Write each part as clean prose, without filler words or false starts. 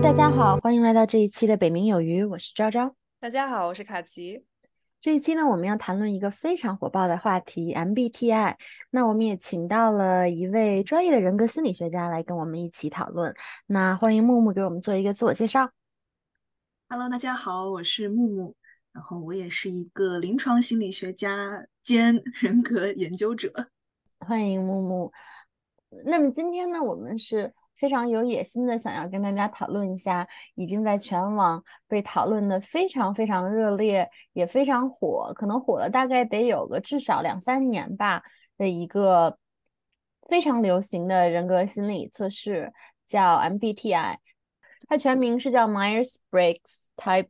大家好，欢迎来到这一期的北冥有鱼，我是昭昭。 大家好，我是卡奇。 这一期呢，我们要谈论一个非常火爆的话题 MBTI。那我们也请到了一位专业的人格心理学家来跟我们一起讨论。那欢迎木木给我们做一个自我介绍。 Hello，大家好，我是木木，然后我也是一个临床心理学家兼人格研究者。 欢迎木木。那么今天呢，我们是非常有野心的，想要跟大家讨论一下已经在全网被讨论的非常非常热烈，也非常火，可能火了大概得有个至少2、3年吧的一个非常流行的人格心理测试，叫 MBTI。它全名是叫 Myers-Briggs Type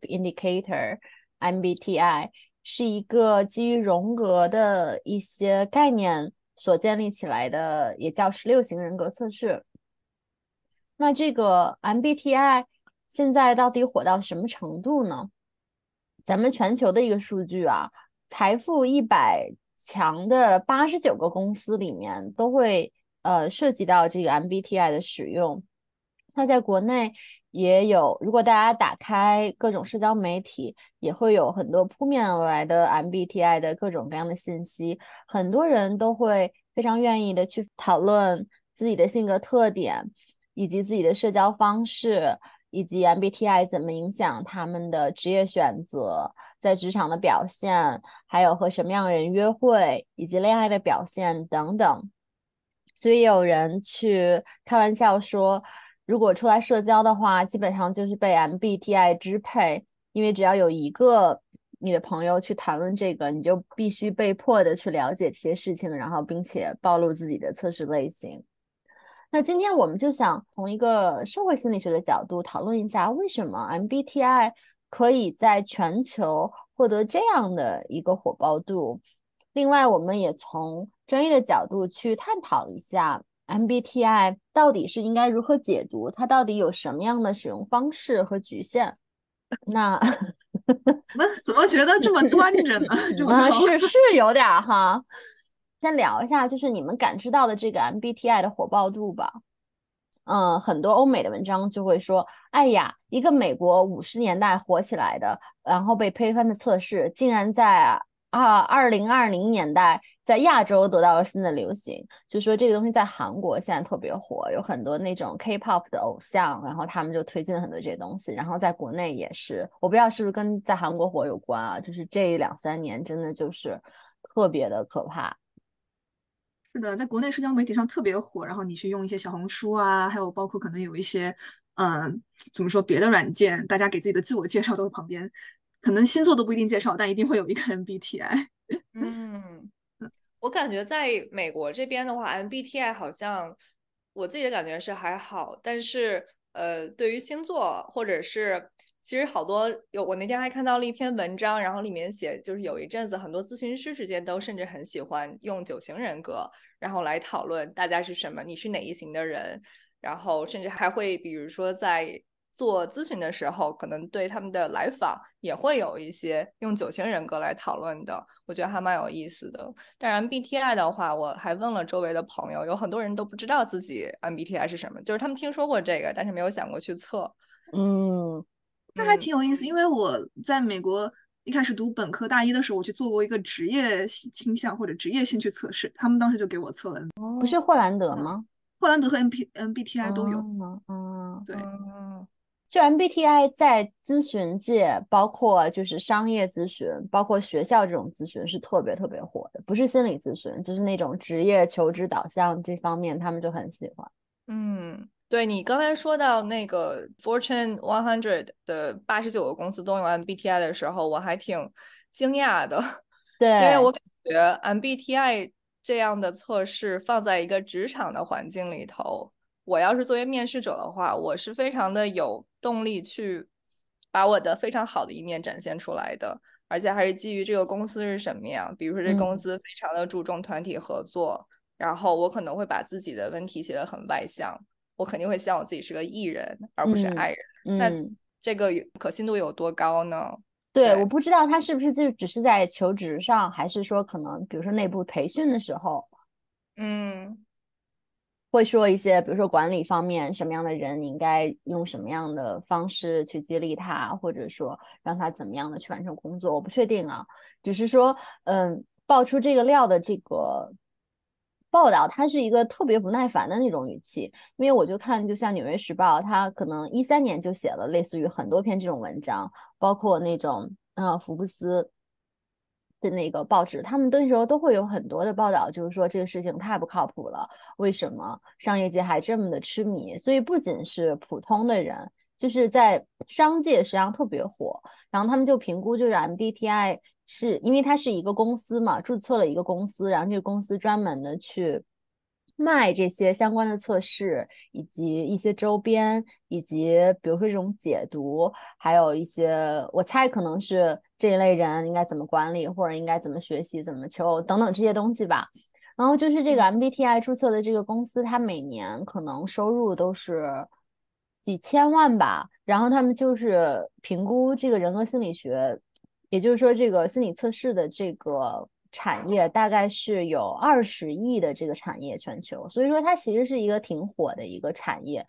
Indicator，MBTI。是一个基于荣格的一些概念所建立起来的，也叫16型人格测试。那这个 MBTI 现在到底火到什么程度呢？咱们全球的一个数据啊，财富100强的89个公司里面都会涉及到这个 MBTI 的使用。它在国内也有，如果大家打开各种社交媒体，也会有很多扑面而来的 MBTI 的各种各样的信息，很多人都会非常愿意的去讨论自己的性格特点，以及自己的社交方式，以及 MBTI 怎么影响他们的职业选择，在职场的表现，还有和什么样的人约会，以及恋爱的表现等等。所以有人去开玩笑说，如果出来社交的话，基本上就是被 MBTI 支配，因为只要有一个你的朋友去谈论这个，你就必须被迫的去了解这些事情，然后并且暴露自己的测试类型。那今天我们就想从一个社会心理学的角度讨论一下，为什么 MBTI 可以在全球获得这样的一个火爆度。另外，我们也从专业的角度去探讨一下 MBTI 到底是应该如何解读，它到底有什么样的使用方式和局限。那怎么觉得这么端着呢？这么高？ 是有点儿哈。先聊一下，就是你们感知到的这个 MBTI 的火爆度吧。很多欧美的文章就会说，哎呀，一个美国50年代火起来的，然后被推翻的测试，竟然在2020年代在亚洲得到了新的流行。就说这个东西在韩国现在特别火，有很多那种 K-pop 的偶像，然后他们就推进了很多这些东西。然后在国内也是，我不知道是不是跟在韩国火有关啊，就是这2、3年真的就是特别的可怕。 是的，在国内社交媒体上特别火，然后你去用一些小红书啊，还有包括可能有一些，怎么说别的软件，大家给自己的自我介绍都在旁边，可能星座都不一定介绍，但一定会有一个 MBTI。 嗯，我感觉在美国这边的话，MBTI 好像我自己的感觉是还好，但是对于星座或者是其实好多我那天还看到了一篇文章，然后里面写就是有一阵子很多咨询师之间都甚至很喜欢用9型人格，然后来讨论大家是什么，你是哪一型的人，然后甚至还会比如说在做咨询的时候，可能对他们的来访也会有一些用9型人格来讨论的，我觉得还蛮有意思的。但是 MBTI 的话，我还问了周围的朋友，有很多人都不知道自己 MBTI 是什么，就是他们听说过这个，但是没有想过去测。 嗯那还嗯， 挺有意思，因为我在美国一开始读本科大一的时候，我去做过一个职业倾向或者职业兴趣测试，他们当时就给我测了， 不是霍兰德吗？ 霍兰德和 MBTI 都有。 嗯嗯。 对， 嗯， 就 MBTI 在咨询界，包括就是商业咨询，包括学校这种咨询是特别特别火的，不是心理咨询，就是那种职业求职导向这方面，他们就很喜欢。 嗯，对你刚才说到那个 Fortune 100的89个公司都用 MBTI 的时候，我还挺惊讶的，因为对。 我感觉 MBTI 这样的测试放在一个职场的环境里头，我要是作为面试者的话，我是非常的有动力去把我的非常好的一面展现出来的，而且还是基于这个公司是什么样，比如说这公嗯司非常的注重团体合作。然后我可能会把自己的问题写得很外向，我肯定会希望我自己是个 E 人，而不是 I 嗯人。那嗯。 这个可信度有多高呢？ 对，我对， 不知道他是不是就只是在求职上，还是说可能比如说内部培训的时候。 嗯， 会说一些，比如说管理方面，什么样的人你应该用什么样的方式去激励他，或者说让他怎么样的去完成工作，我不确定啊。只是说，爆出这个料的这个报道，它是一个特别不耐烦的那种语气，因为我就看，就像《纽约时报》，它可能13年就写了类似于很多篇这种文章，包括那种福布斯的那个报纸，他们那时候都会有很多的报道，就是说这个事情太不靠谱了，为什么商业界还这么的痴迷？所以不仅是普通的人，就是在商界实际上特别火。然后他们就评估，就是 MBTI 是因为它是一个公司嘛，注册了一个公司，然后这个公司专门的去卖这些相关的测试，以及一些周边，以及比如说这种解读，还有一些我猜可能是这一类人应该怎么管理，或者应该怎么学习、怎么求等等这些东西吧。然后就是这个 MBTI 注册的这个公司，它每年可能收入都是几千万吧。然后他们就是评估这个人格心理学，也就是说这个心理测试的这个产业大概是有20亿的这个产业全球，所以说它其实是一个挺火的一个产业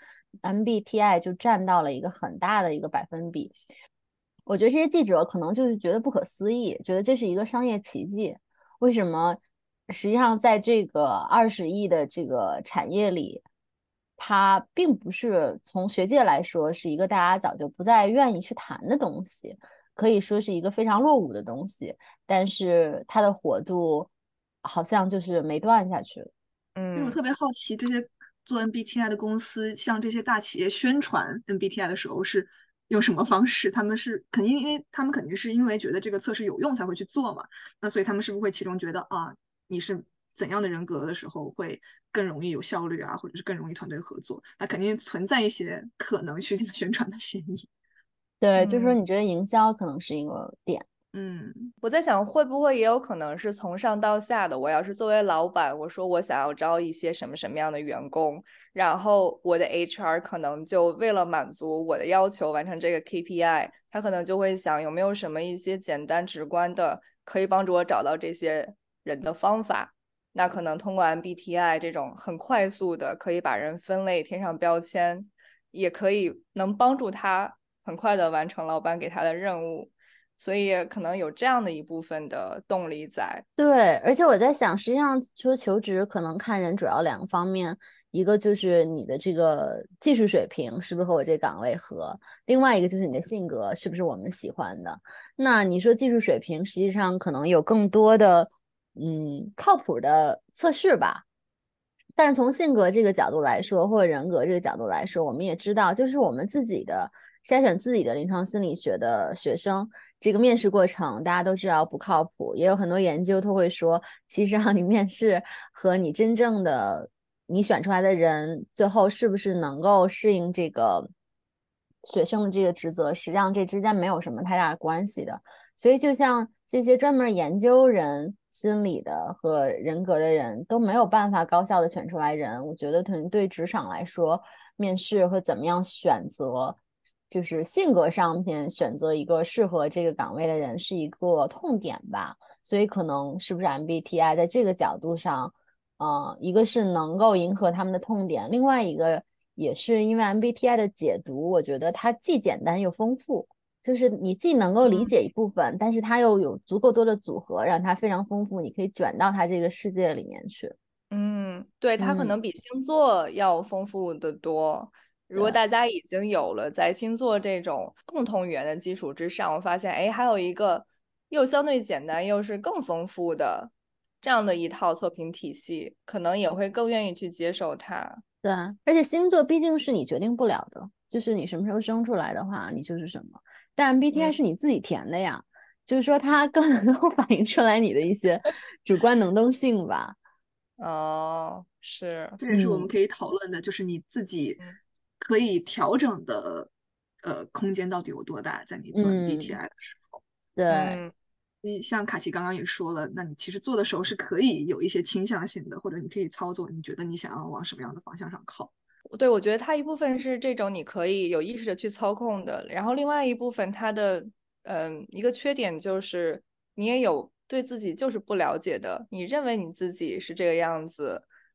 ，MBTI 就占到了一个很大的一个百分比。我觉得这些记者可能就是觉得不可思议，觉得这是一个商业奇迹。为什么实际上在这个20亿的这个产业里，它并不是从学界来说是一个大家早就不再愿意去谈的东西，可以说是一个非常落伍的东西，但是它的火度好像就是没断下去。 其实我嗯。 特别好奇，这些做 MBTI 的公司向这些大企业宣传 MBTI 的时候是用什么方式？他们是肯定，因为他们肯定是因为觉得这个测试有用才会去做嘛。那所以他们是不是会其中觉得啊，你是怎样的人格的时候会更容易有效率啊，或者是更容易团队合作？那肯定存在一些可能虚假宣传的嫌疑。 对，就是说嗯。 你觉得营销可能是一个点。 嗯， 我在想，会不会也有可能是从上到下的？我要是作为老板，我说我想要招一些什么什么样的员工，然后我的 HR 可能就为了满足我的要求，完成这个 KPI，他可能就会想有没有什么一些简单直观的可以帮助我找到这些人的方法。那可能通过 MBTI 这种很快速的可以把人分类、贴上标签，也可以能帮助他很快的完成老板给他的任务。所以可能有这样的一部分的动力在。 对，而且我在想，实际上说求职可能看人主要两个方面，一个就是你的这个技术水平是不是和我这个岗位合，另外一个就是你的性格是不是我们喜欢的。那你说技术水平，实际上可能有更多的靠谱的测试吧。但是从性格这个角度来说，或者人格这个角度来说，我们也知道，就是我们自己的筛选自己的临床心理学的学生，这个面试过程大家都知道不靠谱，也有很多研究都会说，其实让你面试和你真正的你选出来的人，最后是不是能够适应这个学生的这个职责，实际上这之间没有什么太大的关系的。所以，就像这些专门研究人心理的和人格的人都没有办法高效的选出来人，我觉得可能对职场来说，面试和怎么样选择，就是性格上面选择一个适合这个岗位的人是一个痛点吧。所以，可能是不是 MBTI 在这个角度上，一个是能够迎合他们的痛点，另外一个也是因为 MBTI 的解读，我觉得它既简单又丰富。就是你既能够理嗯， 解一部分，但是它又有足够多的组合，让它非常丰富，你可以卷到它这个世界里面去。 嗯，对，它可嗯， 能比星座要丰富的多。如果对大家已经有了在星座这种共同语言的基础之上，我发现，哎，还有一个又相对简单又是更丰富的这样的一套测评体系，可能也会更愿意去接受它。 对，而且星座毕竟是你决定不了的，就是你什么时候生出来的话，你就是什么。但 MBTI 嗯。 是你自己填的呀，就是说它更能够反映出来你的一些主观能动性吧。 哦，是。 这也是我们嗯可以讨论的，就是你自己嗯。 可以调整的空间到底有多大，在你做嗯， MBTI 的时候。 对。 嗯。 你像卡奇刚刚也说了，那你其实做的时候是可以有一些倾向性的，或者你可以操作，你觉得你想要往什么样的方向上靠。 对，我觉得它一部分是这种你可以有意识的去操控的，然后另外一部分它的一个缺点就是你也有对自己就是不了解的，你认为你自己是这个样子，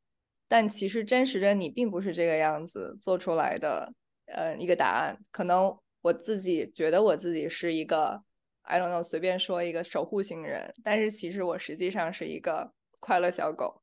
但其实真实的你并不是这个样子做出来的一个答案。可能我自己觉得我自己是一个 I don't know 随便说一个守护型人，但是其实我实际上是一个快乐小狗。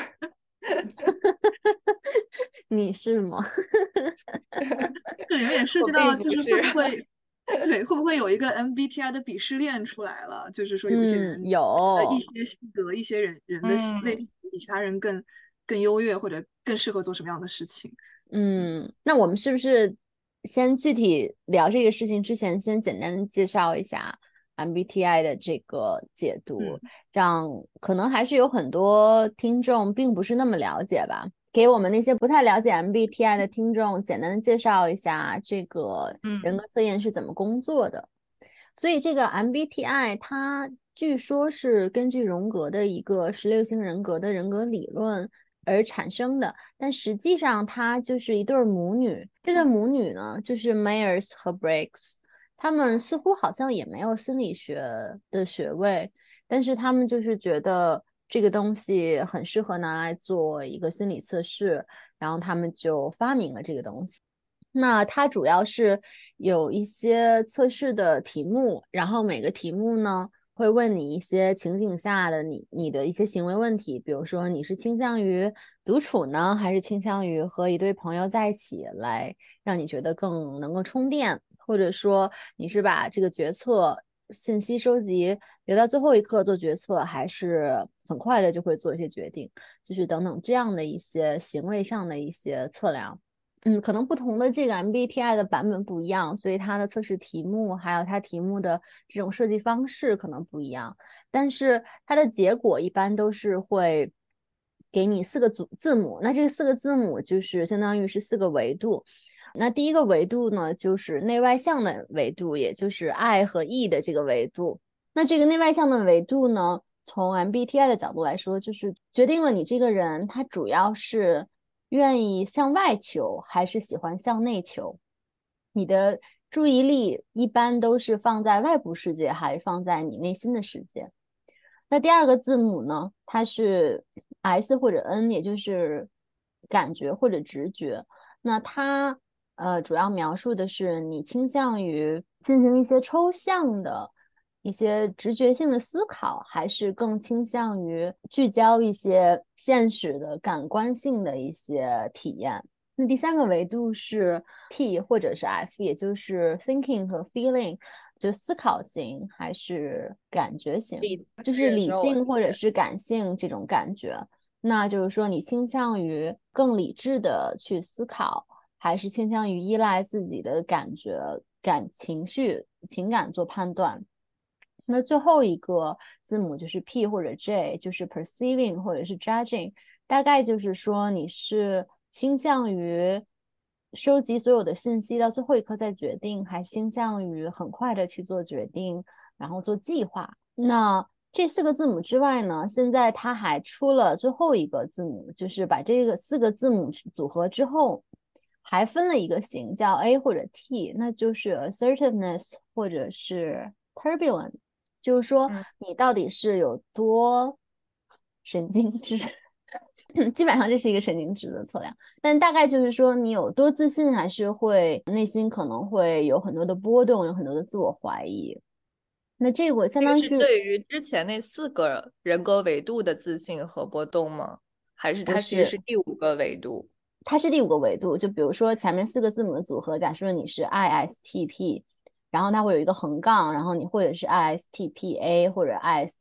你是吗？ 这里面也涉我及到， 并不就是会是。 不会，对，会不会有一个 MBTI 的鄙视链出来了？就是说，有些人的一有， 些性格、一些人的类嗯型比其他人更优越，或者更适合做什么样的事情。 那我们是不是先具体聊这个事情之前，先简单的介绍一下 MBTI 的这个解读， 嗯这样可能还是有很多听众并不是那么了解吧。给我们那些不太了解 MBTI 的听众，简单的介绍一下这个人嗯格测验是怎么工作的。所以这个 MBTI 它据说是根据荣格的一个16型人格的人格理论而产生的，但实际上它就是一对母女。这对母女呢，就是 Myers 和 Briggs，他们似乎好像也没有心理学的学位，但是他们就是觉得这个东西很适合拿来做一个心理测试，然后他们就发明了这个东西。那它主要是有一些测试的题目，然后每个题目呢会问你一些情景下的你的一些行为问题，比如说你是倾向于独处呢，还是倾向于和一堆朋友在一起来让你觉得更能够充电，或者说你是把这个决策信息收集留到最后一刻做决策，还是很快的就会做一些决定，就是等等这样的一些行为上的一些测量。可能不同的这个 MBTI 的版本不一样，所以它的测试题目还有它题目的这种设计方式可能不一样，但是它的结果一般都是会给你4个字母，那这4个字母就是相当于是4个维度。那第一个维度呢，就是内外向的维度，也就是 I 和 E 的这个维度。那这个内外向的维度呢，从 MBTI 的角度来说，就是决定了你这个人他主要是愿意向外求，还是喜欢向内求。你的注意力一般都是放在外部世界，还是放在你内心的世界？那第二个字母呢，它是 S 或者 N，也就是感觉或者直觉。那它主要描述的是你倾向于进行一些抽象的一些直觉性的思考，还是更倾向于聚焦一些现实的感官性的一些体验。那第三个维度是 T 或者是 F，也就是 thinking 和 feeling，就思考型还是感觉型，就是理性或者是感性这种感觉。那就是说，你倾向于更理智的去思考，还是倾向于依赖自己的感觉、情绪、情感做判断？那最后一个字母就是 P 或者 J，就是 perceiving 或者是 judging，大概就是说你是倾向于收集所有的信息到最后一刻再决定，还是倾向于很快的去做决定，然后做计划？那这4个字母之外呢，现在它还出了最后一个字母，就是把这个4个字母组合之后，还分了一个型叫 A 或者 T，那就是 assertiveness 或者是 turbulent。就是说你到底是有多神经质，基本上这是一个神经质的测量，但大概就是说你有多自信，还是会内心可能会有很多的波动，有很多的自我怀疑。那这个相这个当于是对于之前那4个人格维度的自信和波动吗？还是它其实不是， 是第5个维度？ 它是第5个维度。就比如说前面4个字母的组合，假设你是 ISTP，然后它会有一个横杠，然后你或者是 ISTPA 或者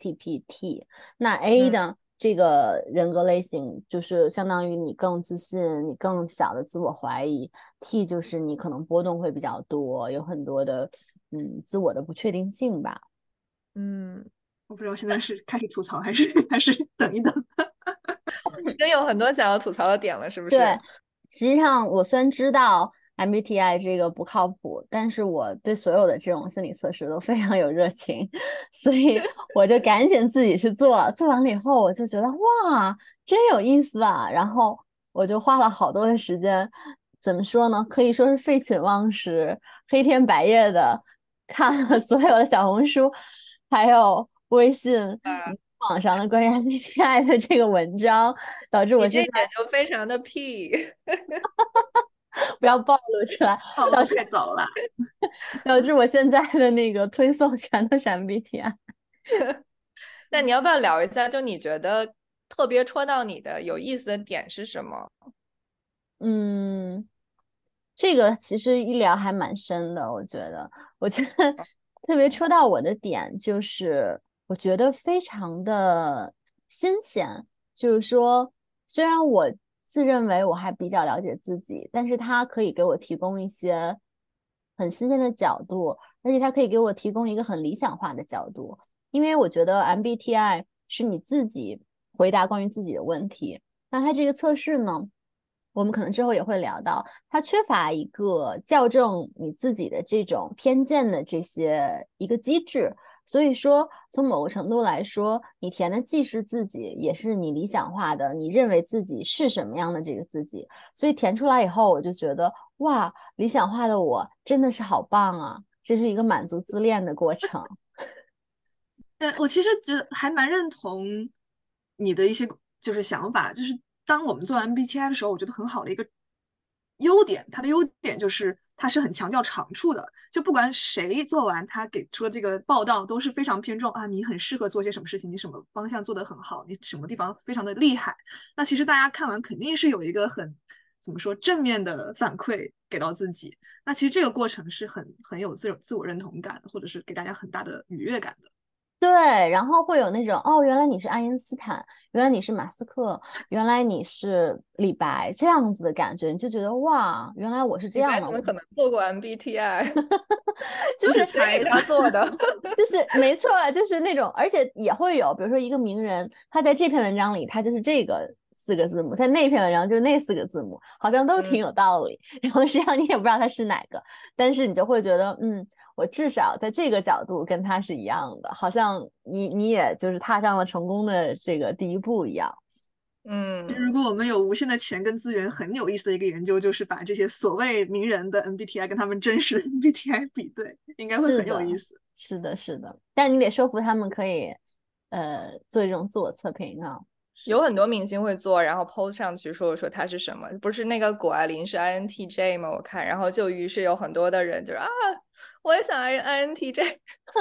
ISTPT。那 A 呢，这个人格类型就是相当于你更自信，你更小的自我怀疑。T 就是你可能波动会比较多，有很多的自我的不确定性吧。 我不知道现在是开始吐槽还是等一等。 已经有很多想要吐槽的点了，是不是？ 对，实际上我虽然知道 MBTI 这个不靠谱，但是我对所有的这种心理测试都非常有热情，所以我就赶紧自己去做。做完了以后，我就觉得哇，真有意思啊！然后我就花了好多的时间，怎么说呢？可以说是废寝忘食、黑天白夜的看了所有的小红书，还有微信， 网上的关于 MBTI 的这个文章，导致我你这现在一点就非常的 P。 不要暴露出来， 暴露太早了。 导致我现在的那个推送全都是 MBTI。 那你要不要聊一下，就你觉得特别戳到你的有意思的点是什么？ 嗯，这个其实一聊还蛮深的，我觉得特别戳到我的点就是，我觉得非常的新鲜。就是说，虽然我自认为我还比较了解自己，但是它可以给我提供一些很新鲜的角度，而且它可以给我提供一个很理想化的角度。因为我觉得 MBTI 是你自己回答关于自己的问题，那它这个测试呢，我们可能之后也会聊到，它缺乏一个校正你自己的这种偏见的这些一个机制。所以说，从某个程度来说，你填的既是自己，也是你理想化的，你认为自己是什么样的这个自己。所以填出来以后，我就觉得，哇，理想化的我真的是好棒啊！这是一个满足自恋的过程。 我其实觉得还蛮认同你的一些就是想法，就是当我们做 MBTI 的时候，我觉得很好的一个优点，它的优点就是它是很强调长处的，就不管谁做完，他给出的这个报道都是非常偏重啊，你很适合做些什么事情，你什么方向做得很好，你什么地方非常的厉害。那其实大家看完肯定是有一个很怎么说正面的反馈给到自己，那其实这个过程是很有自我认同感，或者是给大家很大的愉悦感的。 对，然后会有那种哦，原来你是爱因斯坦，原来你是马斯克，原来你是李白这样子的感觉，你就觉得哇，原来我是这样的。 李白怎么可能做过 MBTI？ 就是谁给他做的？ 就是没错，就是那种，而且也会有，比如说一个名人，他在这篇文章里，他就是这个四个字母，在那篇文章就是那四个字母，好像都挺有道理。然后实际上你也不知道他是哪个，但是你就会觉得，我至少在这个角度跟他是一样的，好像你也就是踏上了成功的这个第一步一样。 其实，如果我们有无限的钱跟资源，很有意思的一个研究，就是把这些所谓名人的 MBTI 跟他们真实的 MBTI 比对，应该会很有是的， 意思。 是的，是的，但你得说服他们可以，做这种自我测评啊。 有很多明星会做，然后 post 上去说他是什么，不是那个谷爱凌是 INTJ 吗？我看，然后就于是有很多的人就是啊，我也想 INTJ。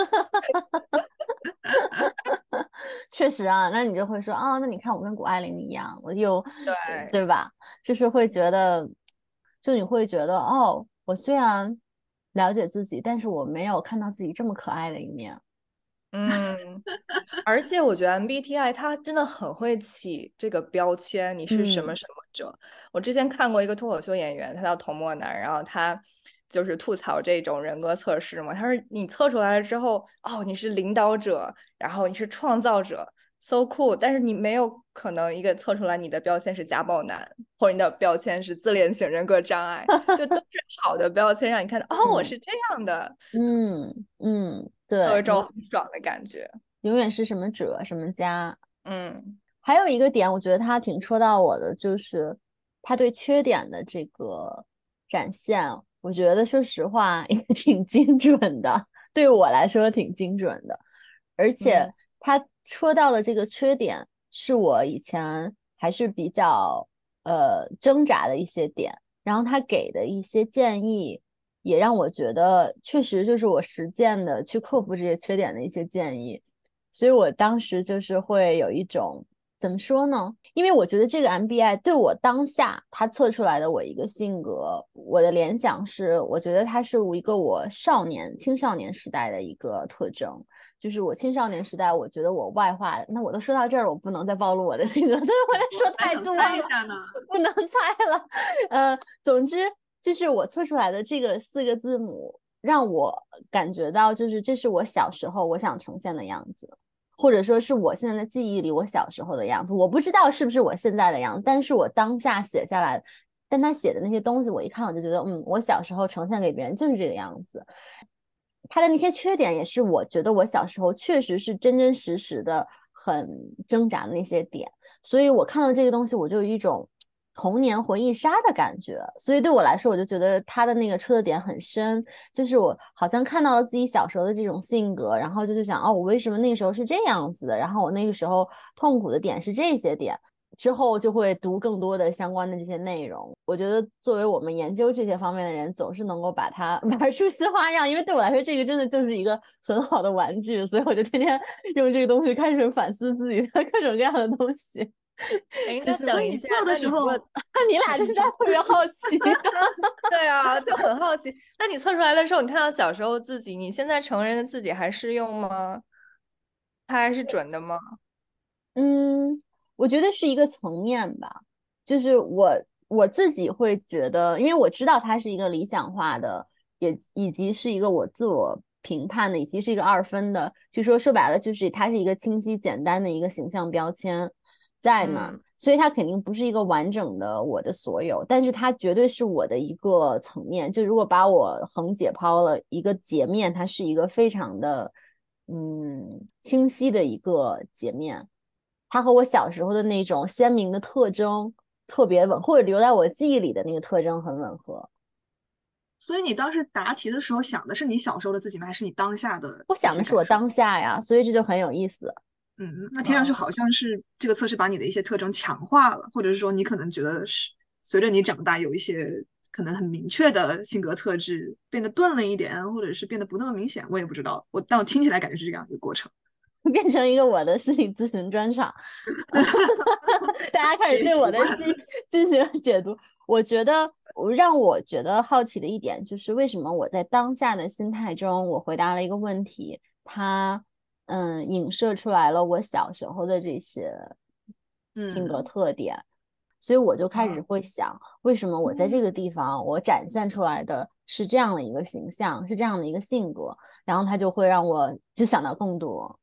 确实啊，那你就会说啊，那你看我跟谷爱凌一样，我又， 对， 对吧？就是会觉得，就你会觉得哦，我虽然了解自己，但是我没有看到自己这么可爱的一面。 嗯，而且我觉得 MBTI 它真的很会起这个标签，你是什么嗯， 什么者。我之前看过一个脱口秀演员，他叫童漠男，然后他就是吐槽这种人格测试嘛。他说你测出来了之后，哦，你是领导者，然后你是创造者，so cool。但是你没有可能一个测出来你的标签是家暴男，或者你的标签是自恋型人格障碍，就都是好的标签，让你看到哦，我嗯是这样的， 对， 有一种很爽的感觉。 永远是什么者什么家。 嗯。 还有一个点，我觉得他挺戳到我的，就是他对缺点的这个展现，我觉得说实话也挺精准的，对我来说挺精准的。而且嗯他戳到的这个缺点，是我以前还是比较挣扎的一些点，然后他给的一些建议，也让我觉得确实就是我实践的去克服这些缺点的一些建议。所以我当时就是会有一种怎么说呢？因为我觉得这个 MBI 对我当下它测出来的我一个性格，我的联想是，我觉得它是一个我青少年时代的一个特征。就是我青少年时代，我觉得我外化，那我都说到这儿，我不能再暴露我的性格，对，我在说还想太多了， 猜一下呢。 不能猜了。总之就是我测出来的这个四个字母，让我感觉到就是这是我小时候我想呈现的样子。或者说是我现在的记忆里我小时候的样子，我不知道是不是我现在的样子，但是我当下写下来，但他写的那些东西，我一看我就觉得，我小时候呈现给别人就是这个样子。他的那些缺点也是我觉得我小时候确实是真真实实的很挣扎的那些点，所以我看到这个东西，我就有一种童年回忆杀的感觉，所以对我来说，我就觉得他的那个戳的点很深，就是我好像看到了自己小时候的这种性格，然后就去想，哦，我为什么那个时候是这样子的，然后我那个时候痛苦的点是这些点。之后就会读更多的相关的这些内容。我觉得作为我们研究这些方面的人，总是能够把它玩出新花样。因为对我来说，这个真的就是一个很好的玩具，所以我就天天用这个东西开始反思自己的各种各样的东西。 哎，那就是所等一下， 以你做的时候， 你俩就是在特别好奇。 对啊，就很好奇。那你测出来的时候，你看到小时候自己，你现在成人的自己还适用吗？它还是准的吗？ 嗯，我觉得是一个层面吧，就是我自己会觉得，因为我知道它是一个理想化的，以及是一个我自我评判的，以及是一个二分的，就说白了，就是它是一个清晰简单的一个形象标签在那儿， 嗯所以它肯定不是一个完整的我的所有，但是它绝对是我的一个层面。就如果把我横解剖了一个截面，它是一个非常的清晰的一个截面。它和我小时候的那种鲜明的特征特别吻，或者留在我记忆里的那个特征很吻合。 所以你当时答题的时候想的是你小时候的自己吗？还是你当下的我一些感受？ 想的是我当下呀，所以这就很有意思。 那听上去嗯好像是这个测试把你的一些特征强化了，或者是说你可能觉得是随着你长大，有一些可能很明确的性格特质变得钝了一点，或者是变得不那么明显，我也不知道。但我听起来感觉是这样一个过程。 变成一个我的心理咨询专场，大家开这始对也习惯了。 我的进行解读。我觉得让我觉得好奇的一点就是，为什么我在当下的心态中，我回答了一个问题，它影射出来了我小时候的这些性格嗯特点，所以我就开始嗯会想，为什么我在这个地方我展现出来的是这样的一个形象，是这样的一个性格，然后它就会让我就想到更多。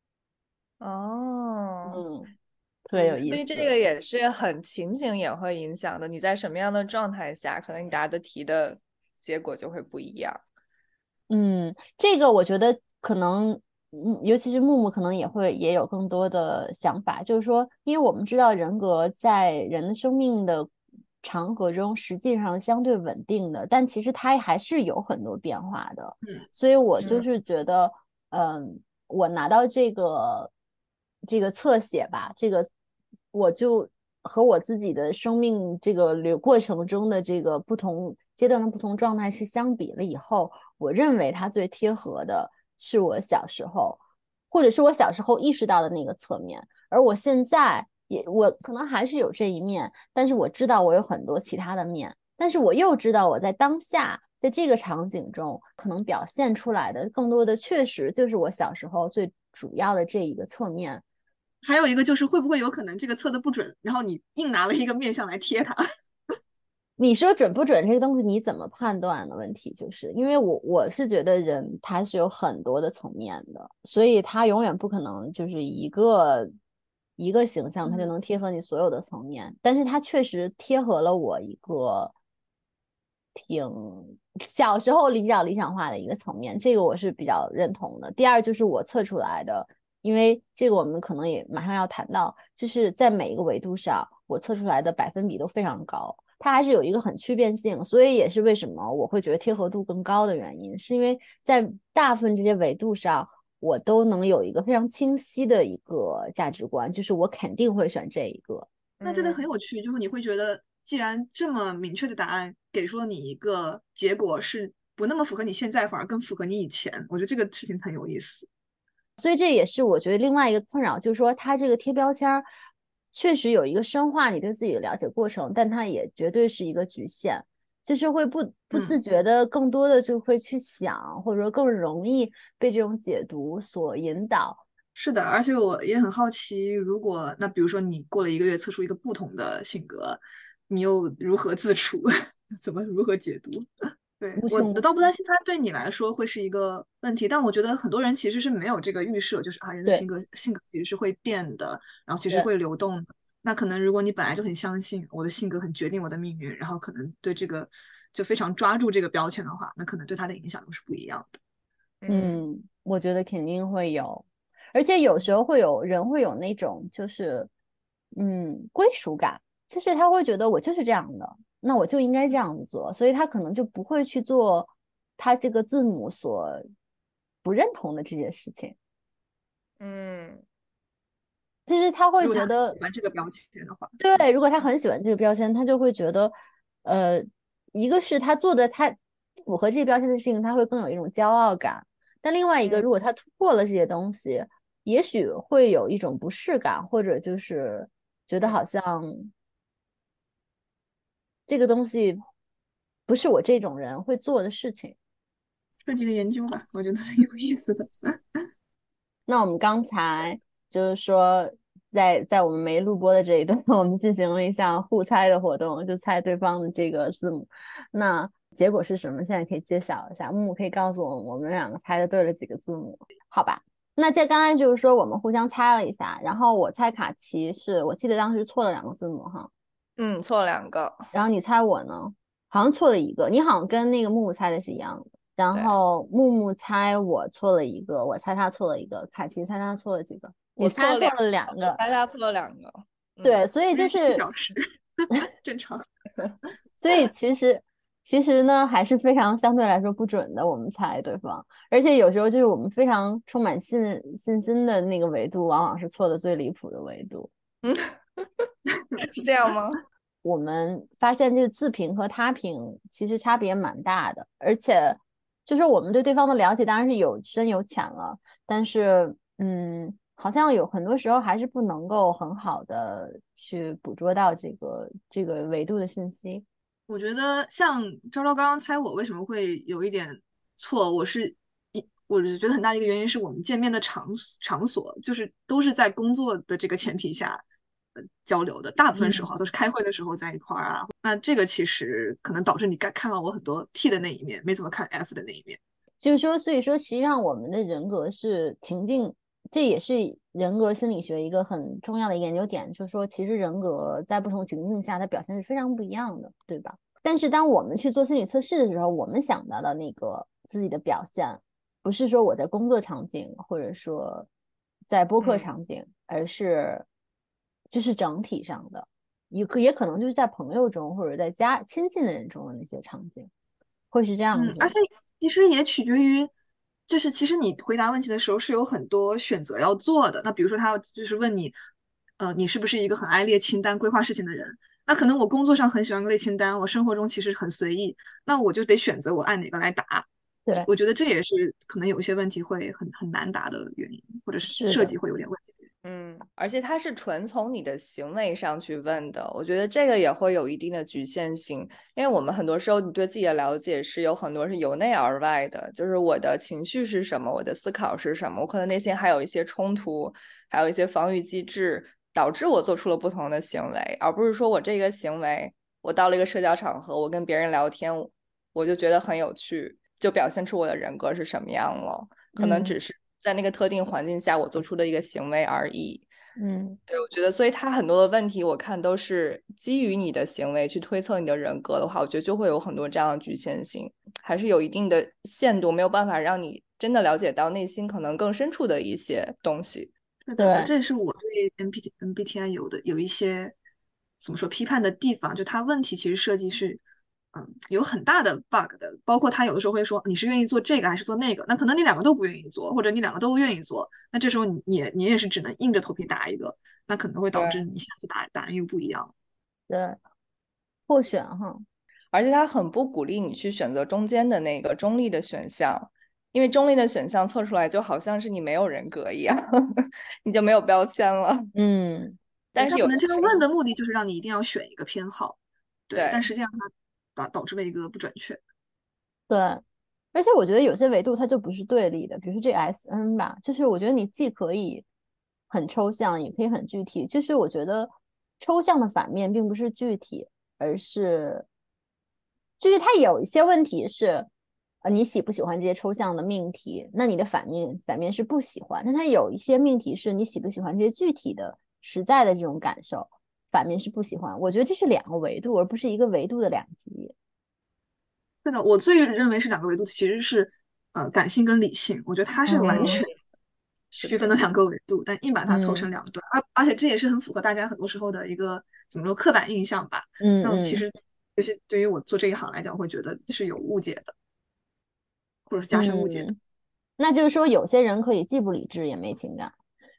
哦， 特别有意所以这思。 个也是很情景也会影响的。你在什么样的状态下，可能你答的题的结果就会不一样。 这个我觉得可能，尤其是木木可能也有更多的想法，就是说，因为我们知道人格在人的生命的长河中实际上相对稳定的，但其实它还是有很多变化的， 嗯， 所以我就嗯是觉得，我拿到这个侧写吧，我就和我自己的生命这个过程中的这个不同阶段的不同状态去相比了以后，我认为它最贴合的是我小时候，或者是我小时候意识到的那个侧面，而我现在我可能还是有这一面，但是我知道我有很多其他的面，但是我又知道我在当下。在这个场景中，可能表现出来的更多的，确实就是我小时候最主要的这一个侧面。 还有一个就是会不会有可能这个测的不准，然后你硬拿了一个面相来贴它？ 你说准不准这个东西你怎么判断的问题，就是因为我是觉得人他是有很多的层面的，所以他永远不可能就是一个形象，他就嗯能贴合你所有的层面，但是他确实贴合了我一个挺小时候比较理想化的一个层面，这个我是比较认同的。第二就是我测出来的，因为这个我们可能也马上要谈到，就是在每一个维度上，我测出来的百分比都非常高。它还是有一个很区变性，所以也是为什么我会觉得贴合度更高的原因，是因为在大部分这些维度上，我都能有一个非常清晰的一个价值观，就是我肯定会选这一个。 那真的很嗯。 有趣，就是你会觉得，既然这么明确的答案给出了你一个结果是不那么符合你现在，反而更符合你以前，我觉得这个事情很有意思。 所以这也是我觉得另外一个困扰，就是说它这个贴标签儿确实有一个深化你对自己的了解过程，但它也绝对是一个局限，就是会不自嗯， 觉的更多的就会去想，或者说更容易被这种解读所引导。 是的，而且我也很好奇，如果那比如说你过了一个月测出一个不同的性格，你又如何自处？如何解读？对， 无我穷无尽。 倒不担心它对你来说会是一个问题，但我觉得很多人其实是没有这个预设，就是啊，人的对性格其实是会变的，然后其实对。 会流动的。那可能如果你本来就很相信我的性格很决定我的命运，然后可能对这个就非常抓住这个标签的话，那可能对他的影响又是不一样的。 嗯我觉得肯定会有，而且有时候会有人会有那种就是，归属感， 就是他会觉得我就是这样的，那我就应该这样子做，所以他可能就不会去做他这个字母所不认同的这些事情。 嗯就是他会如果他很喜觉得， 欢这个标签的话， 对，如果他很喜欢这个标签，他就会觉得，呃，一个是他做的他符合这个标签的事情，他会更有一种骄傲感。但另外一个， 嗯如果他突破了这些东西，也许会有一种不适感，或者就是觉得嗯好像这个东西不是我这种人会做的事情。 设计的研究吧，我觉得挺有意思的。 那我们刚才就是说在我们没录播的这一段，我们进行了一项互猜的活动，就猜对方的这个字母。那结果是什么？现在可以揭晓一下。木木可以告诉我们两个猜的对了几个字母，好吧？那这刚才就是说我们互相猜了一下，然后我猜卡奇是我记得当时错了2个字母哈， 嗯，错了2个。 然后你猜我呢，好像错了一个，你好像跟那个木木猜的是一样的。然对， 后木木猜我错了一个，我猜他错了一个，凯奇猜他错了几个？你我错了猜错了 2个，我两个， 猜他错了2个。 对，所以不是一个就是， 小时，正常。 所以其实呢，还是非常相对来说不准的。我们猜对方，而且有时候就是我们非常充满信心的那个维度，往往是错的最离谱的维度。 嗯，是这样吗？ 我们发现这个自评和他评其实差别蛮大的，而且就是我们对对方的了解当然是有深有浅了，但是好像有很多时候还是不能够很好的去捕捉到这个维度的信息。 我觉得像昭昭刚刚猜我为什么会有一点错，我是觉得很大的一个原因是我们见面的场所就是都是在工作的这个前提下交流的，大部分时候嗯， 都是开会的时候在一块儿啊。那这个其实可能导致你看到我很多 T 的那一面，没怎么看 F 的那一面。 就是说，所以说，实际上我们的人格是情境，这也是人格心理学一个很重要的研究点，就是说，其实人格在不同情境下，它表现是非常不一样的，对吧？但是当我们去做心理测试的时候，我们想到的那个自己的表现，不是说我在工作场景，或者说在播客嗯场景，而是就是整体上的，也可能就是在朋友中或者在亲近的人中的那些场景，会是这样而且子。 其实也取决于，就是其实你回答问题的时候是有很多选择要做的。那比如说他要就是问你，你是不是一个很爱列清单、规划事情的人？那可能我工作上很喜欢列清单，我生活中其实很随意，那我就得选择我按哪个来答。 对， 我觉得这也是可能有一些问题会很难答的原因，或者是是的。 设计会有点问题的原因。 而且它是纯从你的行为上去问的，我觉得这个也会有一定的局限性，因为我们很多时候你对自己的了解是有很多是由内而外的，就是我的情绪是什么，我的思考是什么，我可能内心还有一些冲突，还有一些防御机制，导致我做出了不同的行为，而不是说我这个行为，我到了一个社交场合，我跟别人聊天，我就觉得很有趣，就表现出我的人格是什么样了。可能嗯只是在那个特定环境下我做出的一个行为而已。 嗯， 对，我觉得，所以他很多的问题，我看都是基于你的行为去推测你的人格的话，我觉得就会有很多这样的局限性，还是有一定的限度，没有办法让你真的了解到内心可能更深处的一些东西。 是的， 对， 这也是我对 MBTI 有一些怎么说批判的地方，就它问题其实设计是有很大的 bug 的，包括他有的时候会说你是愿意做这个还是做那个，那可能你两个都不愿意做，或者你两个都愿意做，那这时候你也是只能硬着头皮答一个，那可能会导致对， 你下次答案又不一样。 对，获选哈。 而且他很不鼓励你去选择中间的那个中立的选项，因为中立的选项测出来就好像是你没有人格一样，你就没有标签了。 嗯， 对， 但是有他可能这样的时候， 问的目的就是让你一定要选一个偏好，对，但对实际上它导致了一个不准确。 对，而且我觉得有些维度它就不是对立的，比如说这个 SN 吧，就是我觉得你既可以很抽象，也可以很具体。就是我觉得抽象的反面并不是具体，而是就是它有一些问题是，你喜不喜欢这些抽象的命题？那你的反面是不喜欢。但它有一些命题是你喜不喜欢这些具体的、实在的这种感受，反面是不喜欢。我觉得这是2个维度，而不是一个维度的2极。 是的，我最认为是两个维度，其实是感性跟理性，我觉得它是完嗯， 全嗯是的， 区分的两个维度，但硬把它凑成嗯两段，而且这也是很符合大家很多时候的一个怎么说刻板印象吧， 嗯嗯让其实尤其对于我做这一行来讲，我会觉得是有误解的，或者是加深误解的。 嗯，那就是说有些人可以既不理智也没情感。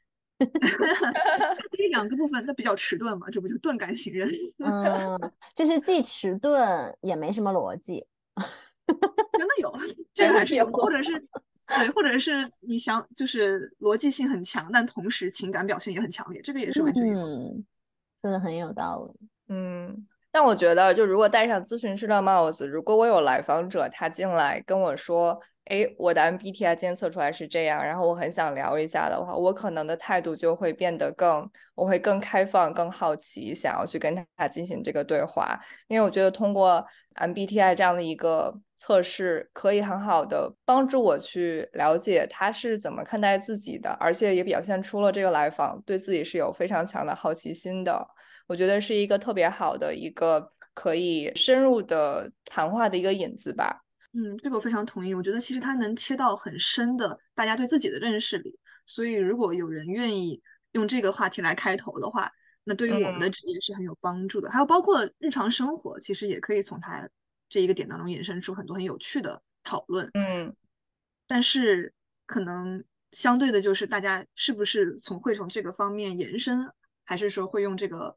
这两个部分它比较迟钝嘛，这不就钝感型人？ 嗯，就是既迟钝也没什么逻辑。 真的有，这真的有。 个还是有的，或者是对，或者是你想就是逻辑性很强，但同时情感表现也很强烈，这个也是完全有。 嗯，说的很有道理。 但我觉得，就如果戴上咨询师的帽子，如果我有来访者他进来跟我说，哎，我的 MBTI 监测出来是这样，然后我很想聊一下的话，我可能的态度就会变得我会更开放、更好奇，想要去跟他进行这个对话。因为我觉得通过 MBTI 这样的一个测试，可以很好的帮助我去了解他是怎么看待自己的，而且也表现出了这个来访对自己是有非常强的好奇心的。我觉得是一个特别好的一个可以深入的谈话的一个引子吧。 这个我非常同意。我觉得其实它能切到很深的大家对自己的认识里，所以如果有人愿意用这个话题来开头的话，那对于我们的嗯职业是很有帮助的。还有包括日常生活，其实也可以从它这一个点当中衍生出很多很有趣的讨论。 嗯。 但是可能相对的就是大家是不是会从这个方面延伸，还是说会用这个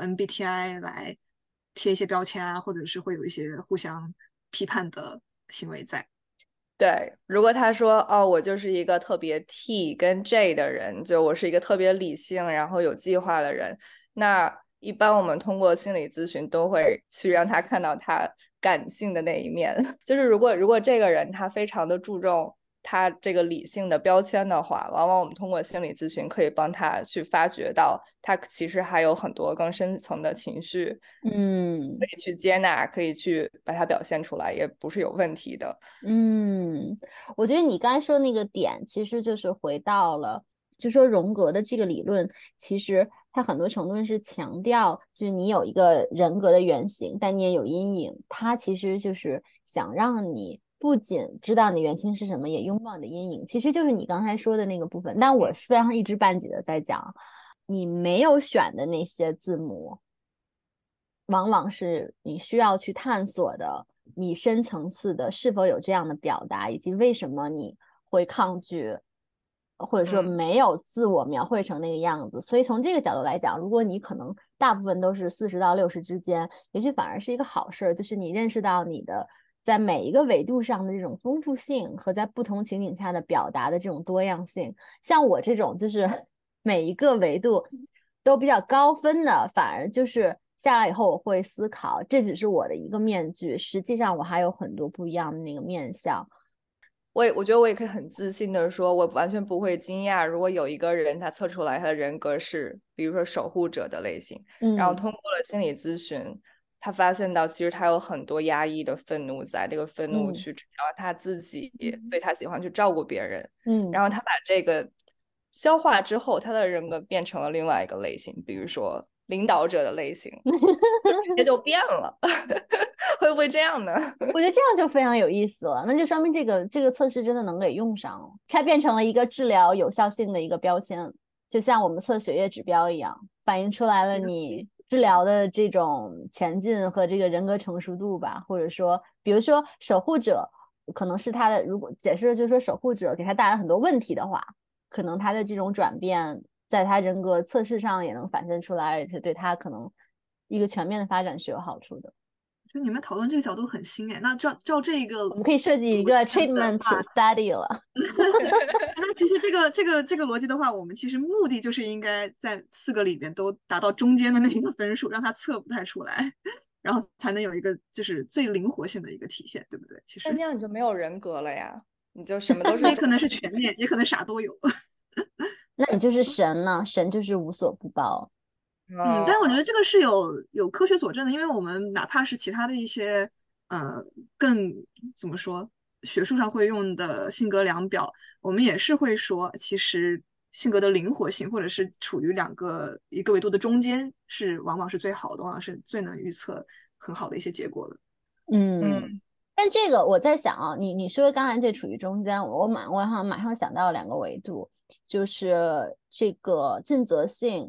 MBTI 来贴一些标签啊，或者是会有一些互相批判的行为在。 对，如果他说哦，我就是一个特别 T 跟 J 的人，就我是一个特别理性，然后有计划的人，那一般我们通过心理咨询都会去让他看到他感性的那一面。就是如果这个人他非常的注重他这个理性的标签的话，往往我们通过心理咨询可以帮他去发掘到他其实还有很多更深层的情绪，可嗯以去接纳，可以去把它表现出来，也不是有问题的。 嗯，我觉得你刚才说那个点，其实就是回到了，就说荣格的这个理论，其实它很多程度上是强调，就是你有一个人格的原型，但你也有阴影，它其实就是想让你不仅知道你的原型是什么，也拥抱你的阴影，其实就是你刚才说的那个部分。但我是非常一知半解的在讲，你没有选的那些字母。往往是你需要去探索的，你深层次的是否有这样的表达，以及为什么你会抗拒，或者说嗯没有自我描绘成那个样子。所以从这个角度来讲，如果你可能大部分都是40到60之间，也许反而是一个好事，就是你认识到你的在每一个维度上的这种丰富性和在不同情景下的表达的这种多样性。像我这种就是每一个维度都比较高分的，反而就是下来以后我会思考，这只是我的一个面具，实际上我还有很多不一样的那个面相。 我觉得我也可以很自信的说，我完全不会惊讶，如果有一个人他测出来他的人格是，比如说守护者的类型，然后嗯通过了心理咨询，他发现到其实他有很多压抑的愤怒在，这个愤怒嗯去指导他自己，对他喜欢去照顾别人， 嗯然后他把这个消化之后，他的人格变成了另外一个类型，比如说领导者的类型，直接就变了，会不会这样呢？ 我觉得这样就非常有意思了，那就说明这个测试真的能给用上，它变成了一个治疗有效性的一个标签，就像我们测血液指标一样，反映出来了你治疗的这种前进和这个人格成熟度吧，或者说，比如说守护者可能是他的，如果解释就是说守护者给他带来很多问题的话，可能他的这种转变在他人格测试上也能反映出来，而且对他可能一个全面的发展是有好处的。 就你们讨论这个角度很新哎，那照这个我们可以设计一个逻辑上的 treatment 话， study 了。 那其实这个逻辑的话，我们其实目的就是应该在4个里面都达到中间的那一个分数，让它测不太出来，然后才能有一个就是最灵活性的一个体现，对不对？其实那这样你就没有人格了呀，你就什么都是那也可能是全面，也可能啥都有。 那你就是神呢，神就是无所不包。 但是我觉哦， 得这个是有科学佐证的，因为我们哪怕是其他的一些呃更怎么说学术上会用的性格量表，我们也是会说，其实性格的灵活性或者是处于一个维度的中间，往往是最好的，往往是最能预测很好的一些结果的。 嗯， 嗯但这个我在想啊，你说刚才这处于中间，我好像马上想到2个维度，就是这个尽责性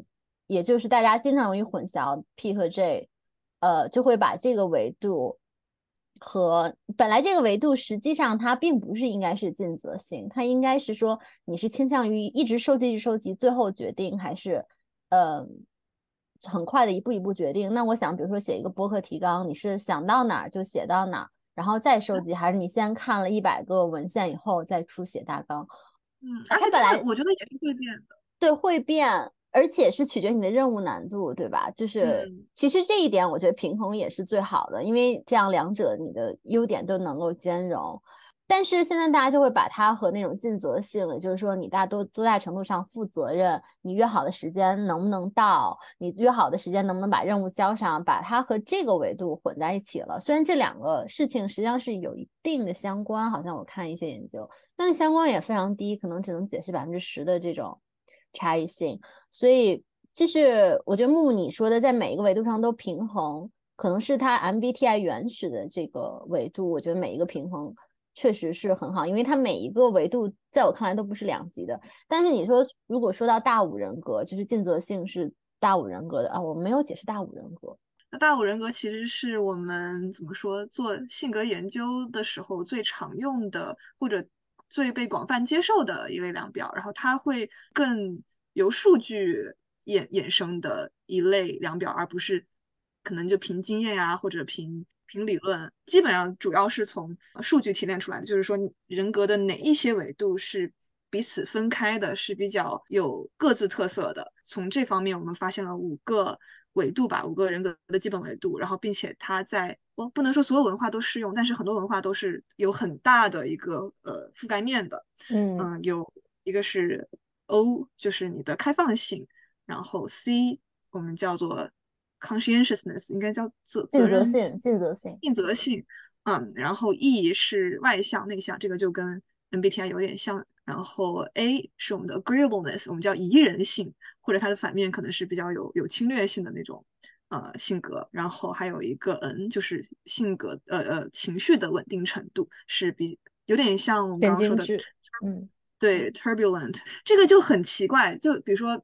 也就是大家经常容易混淆 P 和 J，就会把这个维度和本来这个维度实际上它并不是应该是尽责性，它应该是说你是倾向于一直收集一直收集，最后决定还是呃很快的一步一步决定。那我想，比如说写一个播客提纲，你是想到哪儿就写到哪儿，然后再收集，还是你先看了100个文献以后再出写大纲？ 而且这它本来个我觉得也是会变的。 对会变，而且是取决你的任务难度，对吧？就是嗯， 其实这一点，我觉得平衡也是最好的，因为这样两者你的优点都能够兼容。但是现在大家就会把它和那种尽责性，也就是说你多大程度上负责任，你约好的时间能不能到，你约好的时间能不能把任务交上，把它和这个维度混在一起了。虽然这两个事情实际上是有一定的相关，好像我看一些研究，但相关也非常低，可能只能解释10%的这种差异性。所以就是我觉得木木你说的在每一个维度上都平衡，可能是它 MBTI 原始的这个维度，我觉得每一个平衡确实是很好，因为它每一个维度在我看来都不是两极的。但是你说如果说到大五人格，就是尽责性是大五人格的啊，我没有解释大五人格。 那大五人格其实是我们怎么说做性格研究的时候最常用的或者最被广泛接受的一类量表，然后它会更由数据衍生的一类量表，而不是可能就凭经验呀、或者凭理论，基本上主要是从数据提炼出来的，就是说人格的哪一些维度是彼此分开的，是比较有各自特色的。从这方面，我们发现了5个维度吧，5个人格的基本维度，然后并且它在我不能说所有文化都适用，但是很多文化都是有很大的一个覆盖面的。有一个是 O，就是你的开放性，然后 C 我们叫做 conscientiousness，应该叫责尽责任性，尽责性。 尽责性。然后 E 是外向内向，这个就跟 MBTI 有点像。然后 A 是我们的 agreeableness，我们叫宜人性，或者它的反面可能是比较有侵略性的那种性格。然后还有一个 N，就是性格情绪的稳定程度是有点像我们刚神刚说的， 经质。嗯。 对 turbulent，这个就很奇怪。就比如说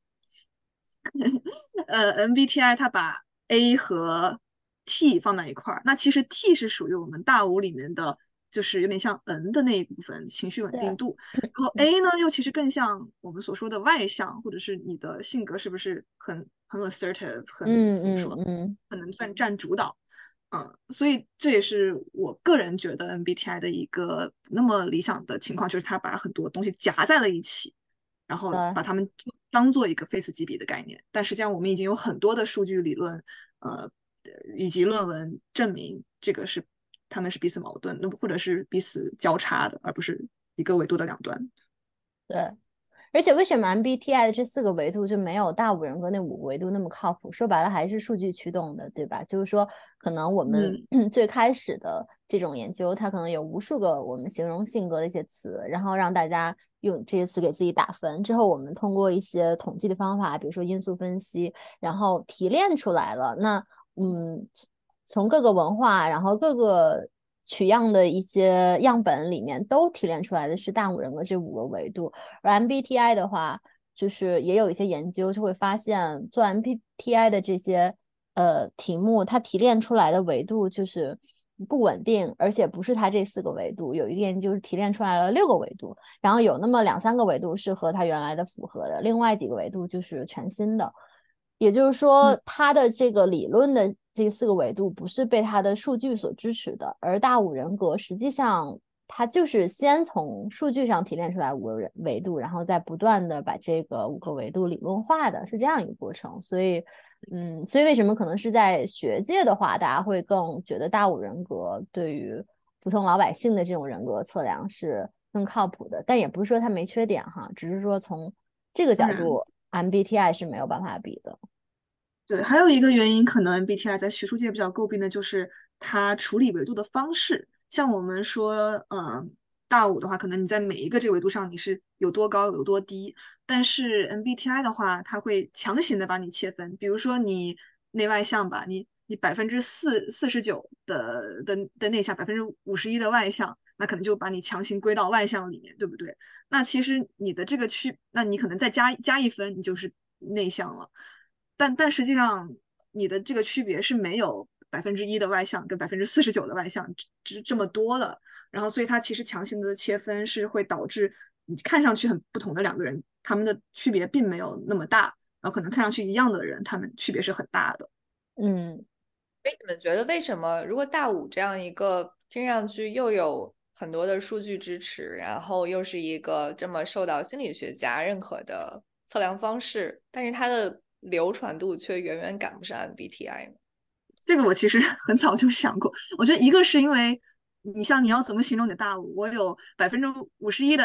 MBTI 它把 A 和 T 放在一块儿，那其实 T 是属于我们大五里面的，就是有点像 N 的那一部分情绪稳定对。 度。然后 A 呢，又其实更像我们所说的外向，或者是你的性格是不是很 assertive，很嗯怎么说， 嗯嗯。 很能占主导。所以这也是我个人觉得 MBTI 的一个不那么理想的情况，就是它把很多东西夹在了一起。然后对。 把它们当做一个非此即彼的概念。但实际上，我们已经有很多的数据理论，呃，以及论文证明这个是他们是彼此矛盾，或者是彼此交叉的，而不是一个维度的两端。 对，而且为什么 MBTI 的这4个维度就没有大五人格那5个维度那么靠谱？说白了还是数据驱动的，对吧？就是说，可能我们嗯最开始的这种研究，它可能有无数个我们形容性格的一些词，然后让大家用这些词给自己打分。之后我们通过一些统计的方法，比如说因素分析，然后提炼出来了。那嗯，从各个文化，然后各个取样的一些样本里面都提炼出来的是大五人格这5个维度。而 MBTI 的话，就是也有一些研究就会发现，做 MBTI 的这些题目，它提炼出来的维度就是不稳定，而且不是它这4个维度。有一个研究是提炼出来了6个维度，然后有那么2、3个维度是和它原来的符合的，另外几个维度就是全新的。也就是嗯说，它的这个理论的这4个维度不是被它的数据所支持的，而大五人格实际上它就是先从数据上提炼出来5个维度，然后再不断的把这个5个维度理论化的，是这样一个过程。所以为什么可能是在学界的话，大家会更觉得大五人格对于普通老百姓的这种人格测量是更靠谱的，但也不是说它没缺点哈，只是说从这个当然， 角度，MBTI 是没有办法比的。 对，还有一个原因，可能 MBTI 在学术界比较诟病的就是它处理维度的方式。像我们说，大五的话，可能你在每一个这个维度上你是有多高有多低，但是 MBTI 的话，它会强行的把你切分。比如说你内外向吧，你49%的内向51%的外向，那可能就把你强行归到外向里面，对不对？那其实你的这个那你可能再加1分，你就是内向了。 但实际上你的这个区别是没有1%的外向跟49%的外向这么多的。然后所以它其实强行的切分是会导致你看上去很不同的两个人，他们的区别并没有那么大，然后可能看上去一样的人，他们区别是很大的。 嗯。 你们觉得为什么如果大五这样一个听上去又有很多的数据支持，然后又是一个这么受到心理学家认可的测量方式，但是它的流传度却远远赶不上 MBTI 呢？ 这个我其实很早就想过，我觉得一个是因为你像你要怎么形容你的大五，我有51%的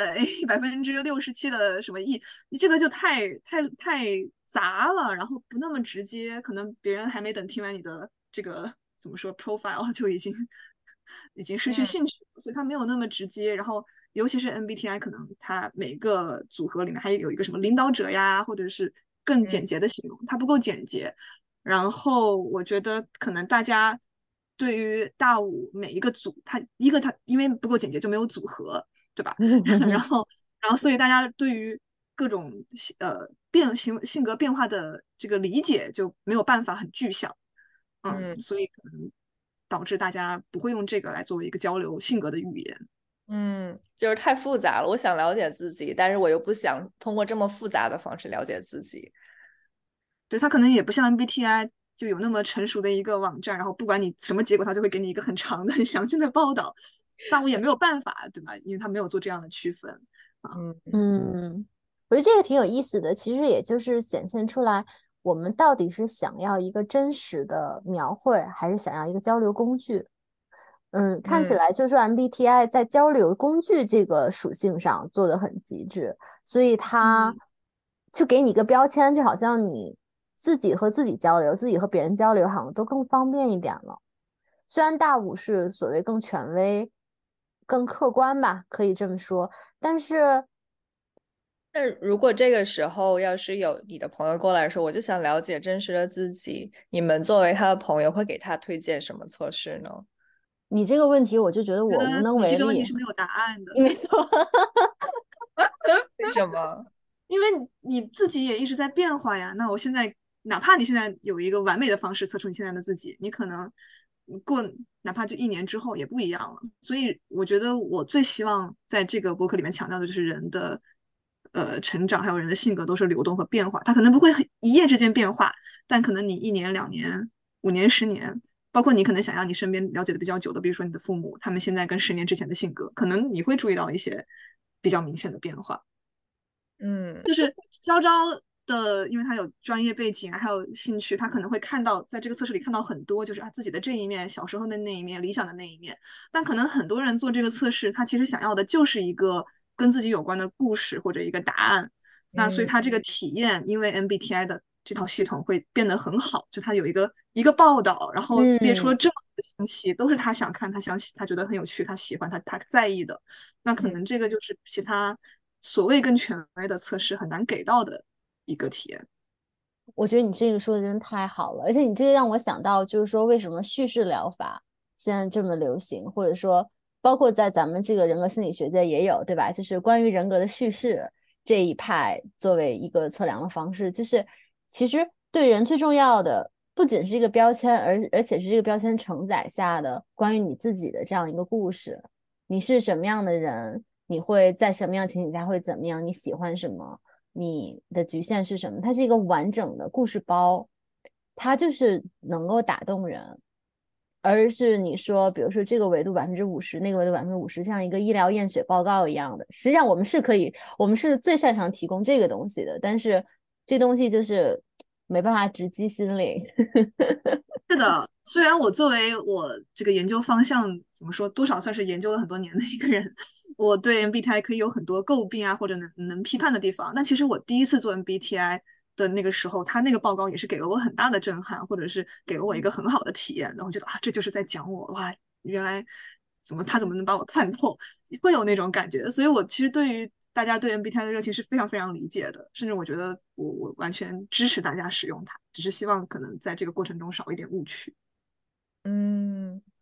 A，67%的什么 E，你这个就太杂了，然后不那么直接，可能别人还没等听完你的这个怎么说 profile 就已经失去嗯兴趣了，所以它没有那么直接。然后尤其是 MBTI，可能它每个组合里面还有一个什么领导者呀，或者是更嗯简洁的形容，它不够简洁。然后我觉得可能大家对于大五每一个组，它因为不够简洁就没有组合，对吧？然后所以大家对于各种性格变化的这个理解就没有办法很具象， 嗯所以可能导致大家不会用这个来作为一个交流性格的语言。 嗯，就是太复杂了。我想了解自己，但是我又不想通过这么复杂的方式了解自己。 对，它可能也不像 MBTI 就有那么成熟的一个网站，然后不管你什么结果，它就会给你一个很长的、很详尽的报道。但我也没有办法，对吧？因为它没有做这样的区分啊。 嗯嗯，我觉得这个挺有意思的，其实也就是显现出来，我们到底是想要一个真实的描绘，还是想要一个交流工具？看起嗯来就是说 MBTI 在交流工具这个属性上做的很极致，所以它嗯， 就给你一个标签，就好像你自己和自己交流，自己和别人交流，好像都更方便一点了。虽然大五是所谓更权威、更客观吧，可以这么说，但是那如果这个时候要是有你的朋友过来说，我就想了解真实的自己，你们作为他的朋友会给他推荐什么测试呢？ 你这个问题，我就觉得觉我无能得你这个问题为力。 是没有答案的， 没错。 为什么？ 因为你自己也一直在变化呀。那我现在，哪怕你现在有一个完美的方式测出你现在的自己，你可能过哪怕就1年之后也不一样了。所以我觉得我最希望在这个博客里面强调的就是人的成长，还有人的性格都是流动和变化。它可能不会很一夜之间变化，但可能你1年、2年、5年、10年。包括你可能想要你身边了解的比较久的，比如说你的父母，他们现在跟10年之前的性格，可能你会注意到一些比较明显的变化。 嗯就是昭昭的，因为他有专业背景，还有兴趣，他可能会看到在这个测试里看到很多，就是自己的这一面，小时候的那一面，理想的那一面。但可能很多人做这个测试，他其实想要的就是一个跟自己有关的故事或者一个答案。那所以嗯他这个体验，因为 MBTI 的这套系统会变得很好，就他有一个报道，然后列出了嗯， 这么多的信息，都是他想看，他觉得很有趣，他喜欢，他在意的。那可嗯能这个就是其他所谓更权威的测试很难给到的一个体验。 我觉得你这个说的真的太好了，而且你这个让我想到，就是说为什么叙事疗法现在这么流行，或者说包括在咱们这个人格心理学界也有，对吧？就是关于人格的叙事这一派作为一个测量的方式，就是其实对人最重要的不仅是一个标签，而且是这个标签承载下的关于你自己的这样一个故事。你是什么样的人？你会在什么样情景下会怎么样？你喜欢什么？你的局限是什么？它是一个完整的故事包，它就是能够打动人，而是你说，比如说这个维度50%，那个维度50%，像一个医疗验血报告一样的。实际上，我们是可以，我们是最擅长提供这个东西的，但是这东西就是没办法直击心灵。 是的，虽然我作为我这个研究方向怎么说，多少算是研究了很多年的一个人，我对 MBTI 可以有很多诟病啊，或者能批判的地方。但其实我第一次做 MBTI 的那个时候，他那个报告也是给了我很大的震撼，或者是给了我一个很好的体验。然后我觉得啊，这就是在讲我，哇，原来他怎么能把我看透，会有那种感觉。所以我其实对于大家对 MBTI 的热情是非常非常理解的，甚至我觉得我完全支持大家使用它，只是希望可能在这个过程中少一点误区。 嗯。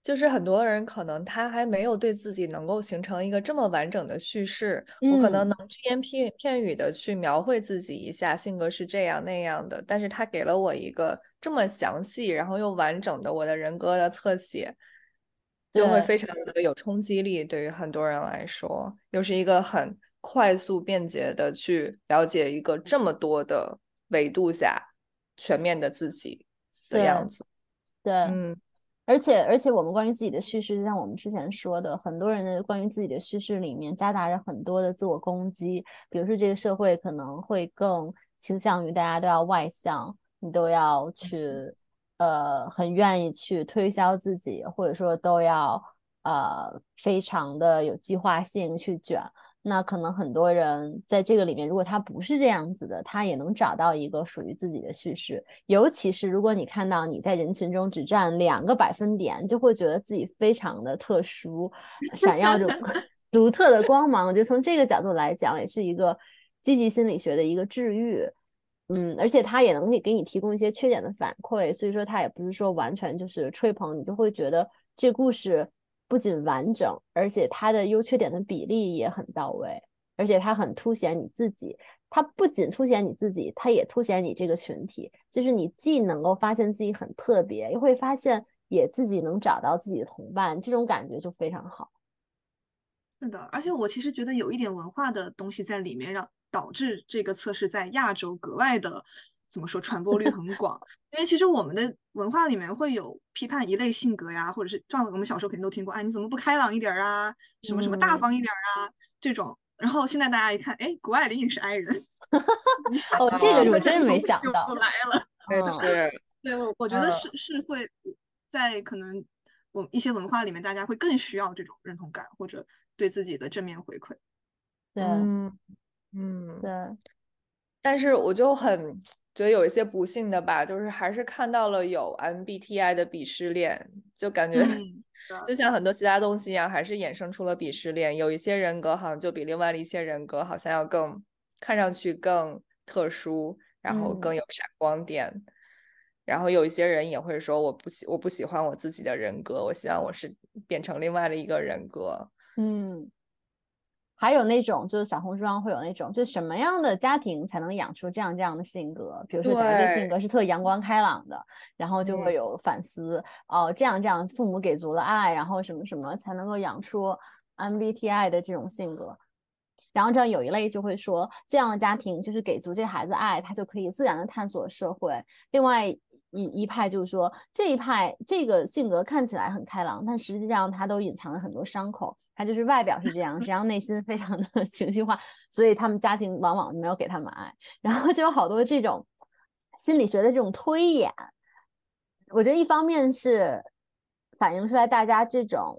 就是很多人可能他还没有对自己能够形成一个这么完整的叙事，我可能嗯， 能只言片语的去描绘自己一下，性格是这样那样的，但是他给了我一个这么详细，然后又完整的我的人格的侧写，就会对非常的有冲击力，对于很多人来说，又是一个很快速便捷的去了解一个这么多的维度下全面的自己的样对子。 对。 嗯而且我们关于自己的叙事，就像我们之前说的，很多人的关于自己的叙事里面夹杂着很多的自我攻击。比如说，这个社会可能会更倾向于大家都要外向，你都要去很愿意去推销自己，或者说都要非常的有计划性去卷。那可能很多人在这个里面，如果他不是这样子的，他也能找到一个属于自己的叙事。尤其是如果你看到你在人群中只占2个百分点，就会觉得自己非常的特殊，闪耀着独特的光芒。我觉得从这个角度来讲，也是一个积极心理学的一个治愈。而且它也能给你提供一些缺点的反馈，所以说它也不是说完全就是吹捧，你就会觉得这故事不仅完整，而且它的优缺点的比例也很到位，而且它很凸显你自己。它不仅凸显你自己，它也凸显你这个群体，就是你既能够发现自己很特别，又会发现也自己能找到自己的同伴，这种感觉就非常好。 是的，而且我其实觉得有一点文化的东西在里面，导致这个测试在亚洲格外的怎么说传播率很广。因为其实我们的文化里面会有批判一类性格呀，或者是像我们小时候肯定都听过，哎，你怎么不开朗一点儿啊？什么什么大嗯， 方一点儿啊？这种。然后现在大家一看，哎，谷爱凌也是 I 人，一下哦，这啊， 个我这个认真是没同感就想到。 来了。 嗯， 是， 对，我觉得嗯是会在可能我一些文化里面，大家会更需要这种认同感或者对自己的正面回馈。 对嗯嗯。 对， 但是我就很觉得有一些不幸的吧，就是还是看到了有 MBTI 的鄙视链，就感觉嗯， 就像很多其他东西一样，还是衍生出了鄙视链。有一些人格好像就比另外的一些人格好像要更看上去更特殊，然后更嗯有闪光点。然后有一些人也会说，我不喜欢我自己的人格，我希望我是变成另外的一个人格。 嗯。还有那种就是小红书上会有那种，就什么样的家庭才能养出这样的性格？比如说，假如这个性对， 格是特阳光开朗的，然后就会嗯有反思，哦，这样，父母给足了爱，然后什么什么才能够养出 MBTI 的这种性格。然后这样有一类就会说，这样的家庭就是给足这孩子爱，他就可以自然的探索社会。另外一派就是说，这一派这个性格看起来很开朗，但实际上他都隐藏了很多伤口。他就是外表是这样，实际上内心非常的情绪化，所以他们家庭往往没有给他们爱。然后就有好多这种心理学的这种推演，我觉得一方面是反映出来大家这种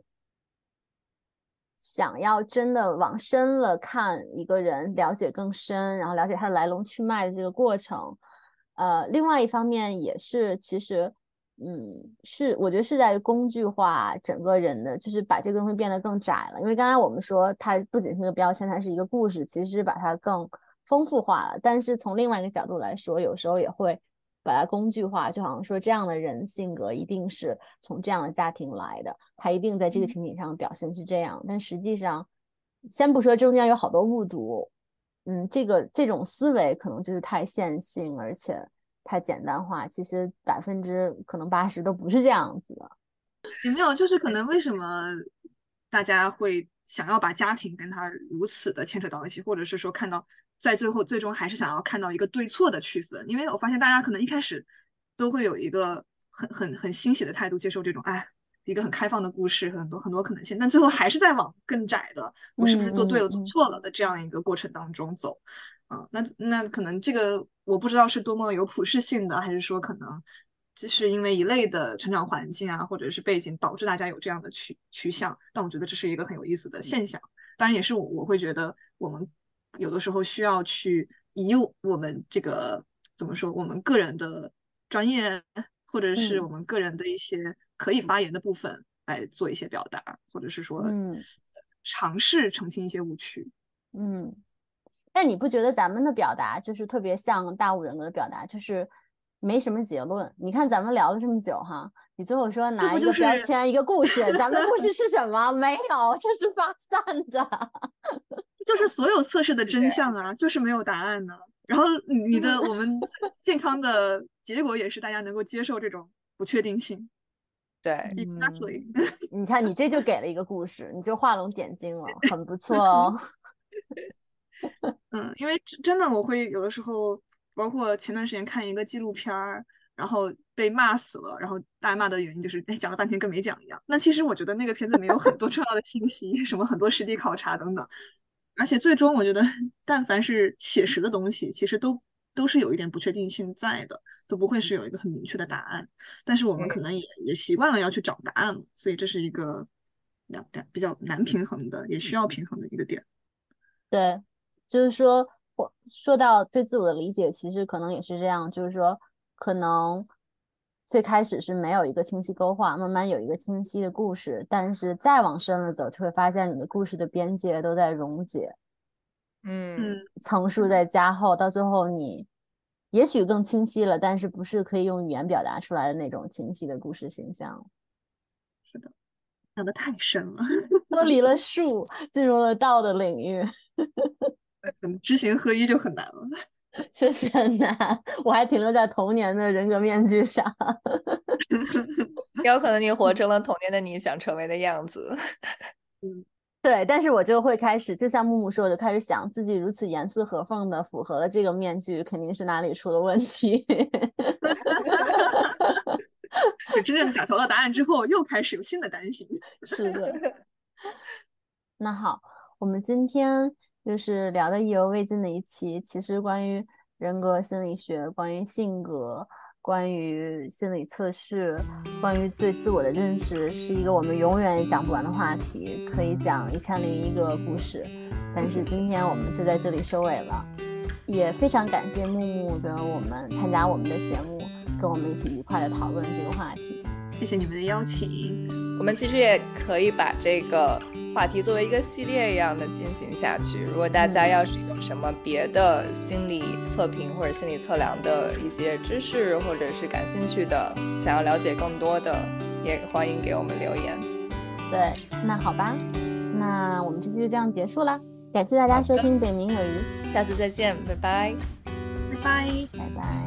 想要真的往深了看一个人，了解更深，然后了解他的来龙去脉的这个过程。另外一方面也是，其实，是我觉得是在于工具化整个人的，就是把这个东西变得更窄了。因为刚才我们说，它不仅是一个标签，它是一个故事，其实是把它更丰富化了。但是从另外一个角度来说，有时候也会把它工具化，就好像说这样的人性格一定是从这样的家庭来的，他一定在这个嗯， 情景上表现是这样，但实际上，先不说中间有好多误读，这种思维可能就是太线性，而且太简单化，其实可能80%都不是这样子的。 也没有，就是可能为什么大家会想要把家庭跟他如此的牵扯到一起，或者是说看到在最终还是想要看到一个对错的区分，因为我发现大家可能一开始都会有一个很欣喜的态度接受这种哎一个很开放的故事，很多很多可能性，但最后还是在往更窄的我是不嗯是做对了做嗯嗯错了的这样一个过程当中走。那可能这个我不知道是多么有普适性的，还是说可能就是因为一类的成长环境啊，或者是背景导致大家有这样的趋向。但我觉得这是一个很有意思的现象。当然，也是我会觉得我们有的时候需要去以我们这个怎么说，我们个人的专业，或者是我嗯们个人的一些可以发言的部分来做一些表达，或者是说嗯尝试澄清一些误区。 但你不觉得咱们的表达就是特别像大五人格的表达？就是没什么结论。你看咱们聊了这么久哈，你最后说拿一个这不就是标签一个故事，咱们的故事是什么？没有，这是发散的。 就是所有测试的真相啊，就是没有答案呢。然后我们健康的结果也是大家能够接受这种不确定性。 对， Exactly。 你看你这就给了一个故事，你就画龙点睛了，很不错哦。 因为真的我会有的时候，包括前段时间看一个纪录片儿，然后被骂死了，然后大家骂的原因就是讲了半天跟没讲一样。那其实我觉得那个片子里面有很多重要的信息，什么很多实地考察等等。而且最终我觉得，但凡是写实的东西，其实都是有一点不确定性在的，都不会是有一个很明确的答案。但是我们可能也习惯了要去找答案嘛，所以这是一个两比较难平衡的，也需要平衡的一个点。 对，就是说，我说到对自我的理解，其实可能也是这样，就是说，可能最开始是没有一个清晰勾画，慢慢有一个清晰的故事，但是再往深了走，就会发现你的故事的边界都在溶解，层数在加厚，到最后你也许更清晰了，但是不是可以用语言表达出来的那种清晰的故事形象。 是的，讲的太深了。 脱离了术，进入了道的领域。 知行合一就很难了。 确实很难，我还停留在童年的人格面具上。 也有可能你活成了童年的你想成为的样子。 对，但是我就会开始，就像木木说，我就开始想自己如此严丝合缝的符合了这个面具，肯定是哪里出了问题。 就真正找到了答案之后，又开始有新的担心。 是的。那好，我们今天就是聊的意犹未尽的一期，其实关于人格心理学，关于性格，关于心理测试，关于对自我的认识，是一个我们永远也讲不完的话题，可以讲1001个故事。但是今天我们就在这里收尾了，也非常感谢木木跟我们参加我们的节目，跟我们一起愉快的讨论这个话题。 谢谢你们的邀请。 我们其实也可以把这个话题作为一个系列一样的进行下去。如果大家要是有什么别的心理测评或者心理测量的一些知识，或者是感兴趣的，想要了解更多的，也欢迎给我们留言。 对，那好吧，那我们这期就这样结束啦。感谢大家收听北冥有鱼， 下次再见，拜拜， 拜拜， 拜拜。